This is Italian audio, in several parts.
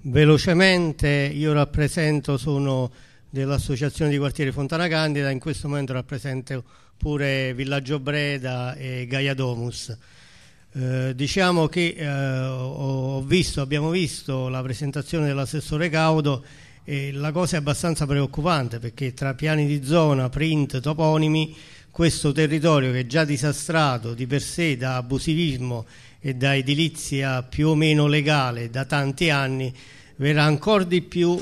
Velocemente, io sono dell'Associazione di Quartiere Fontana Candida, in questo momento rappresento pure Villaggio Breda e Gaia Domus. Diciamo che abbiamo visto la presentazione dell'assessore Caudo e la cosa è abbastanza preoccupante, perché tra piani di zona, print, toponimi, questo territorio che è già disastrato di per sé da abusivismo e da edilizia più o meno legale da tanti anni, verrà ancora di più,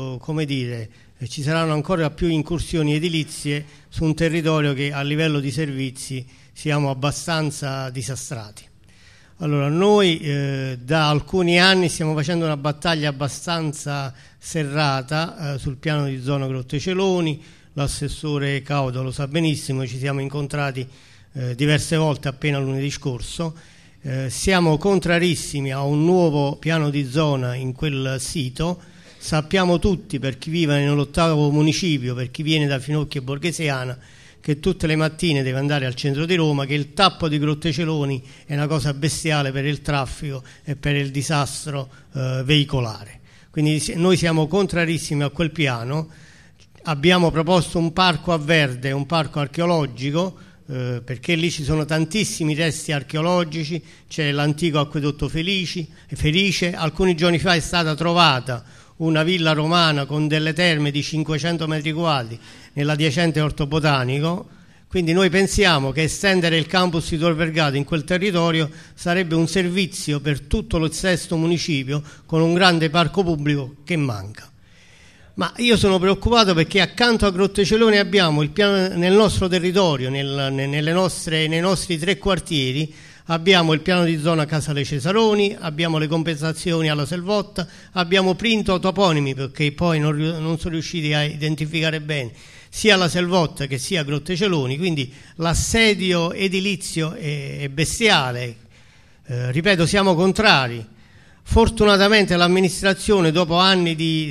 ci saranno ancora più incursioni edilizie su un territorio che a livello di servizi siamo abbastanza disastrati. Allora, noi da alcuni anni stiamo facendo una battaglia abbastanza serrata sul piano di zona Grotteceloni. L'assessore Caudo lo sa benissimo, ci siamo incontrati diverse volte appena lunedì scorso. Siamo contrarissimi a un nuovo piano di zona in quel sito. Sappiamo tutti, per chi vive nell'8° municipio, per chi viene da Finocchio e Borghesiana, che tutte le mattine deve andare al centro di Roma, che il tappo di Grotteceloni è una cosa bestiale per il traffico e per il disastro veicolare. Quindi noi siamo contrarissimi a quel piano. Abbiamo proposto un parco a verde, un parco archeologico, perché lì ci sono tantissimi resti archeologici. C'è l'antico acquedotto Felice. Alcuni giorni fa è stata trovata una villa romana con delle terme di 500 metri quadri nell'adiacente Orto Botanico. Quindi noi pensiamo che estendere il campus di Tor Vergata in quel territorio sarebbe un servizio per tutto lo stesso municipio, con un grande parco pubblico che manca. Ma io sono preoccupato perché accanto a Grotteceloni abbiamo il piano, nel nostro territorio, nei nostri 3 quartieri, abbiamo il piano di zona Casale Cesaroni, abbiamo le compensazioni alla Selvotta, abbiamo printo toponimi, perché poi non sono riusciti a identificare bene sia la Selvotta che sia Grotteceloni, quindi l'assedio edilizio è bestiale. Ripeto, siamo contrari. Fortunatamente l'amministrazione, dopo anni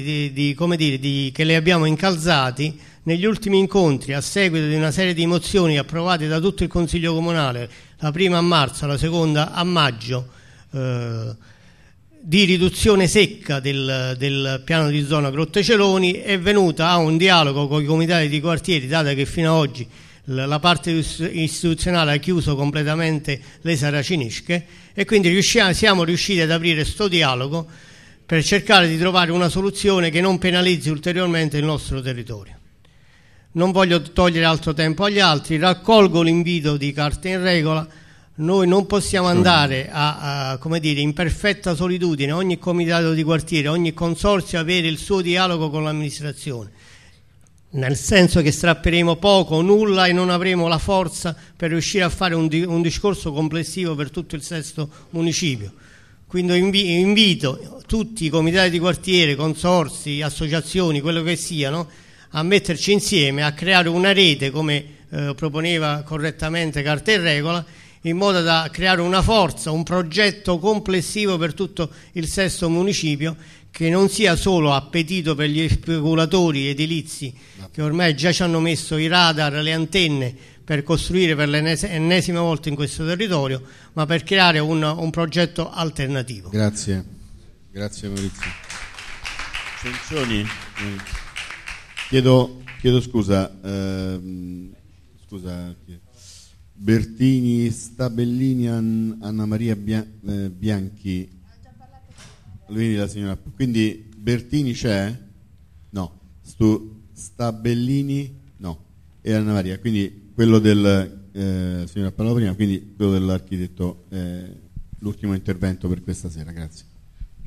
che le abbiamo incalzati, negli ultimi incontri, a seguito di una serie di mozioni approvate da tutto il Consiglio Comunale, la prima a marzo, la seconda a maggio, di riduzione secca del piano di zona Grotteceloni, è venuta a un dialogo con i comitati di quartieri, data che fino ad oggi la parte istituzionale ha chiuso completamente le saracinesche, e quindi siamo riusciti ad aprire questo dialogo per cercare di trovare una soluzione che non penalizzi ulteriormente il nostro territorio. Non voglio togliere altro tempo agli altri, raccolgo l'invito di Carte in Regola. Noi non possiamo andare in perfetta solitudine, ogni comitato di quartiere, ogni consorzio avere il suo dialogo con l'amministrazione, nel senso che strapperemo poco o nulla e non avremo la forza per riuscire a fare un discorso complessivo per tutto il sesto municipio. Quindi invito tutti i comitati di quartiere, consorzi, associazioni, quello che siano, a metterci insieme, a creare una rete, come proponeva correttamente Carta in Regola, in modo da creare una forza, un progetto complessivo per tutto il sesto municipio, che non sia solo appetito per gli speculatori edilizi che ormai già ci hanno messo i radar, le antenne per costruire per l'ennesima volta in questo territorio, ma per creare un progetto alternativo. Grazie Maurizio. Cencioni, chiedo scusa, Bertini, Stabellini, Anna Maria Bianchi. Quindi la signora, quindi Bertini c'è? No. Stabellini? No. E Anna Maria, quindi quello del signora parlava prima, quindi quello dell'architetto, l'ultimo intervento per questa sera. Grazie.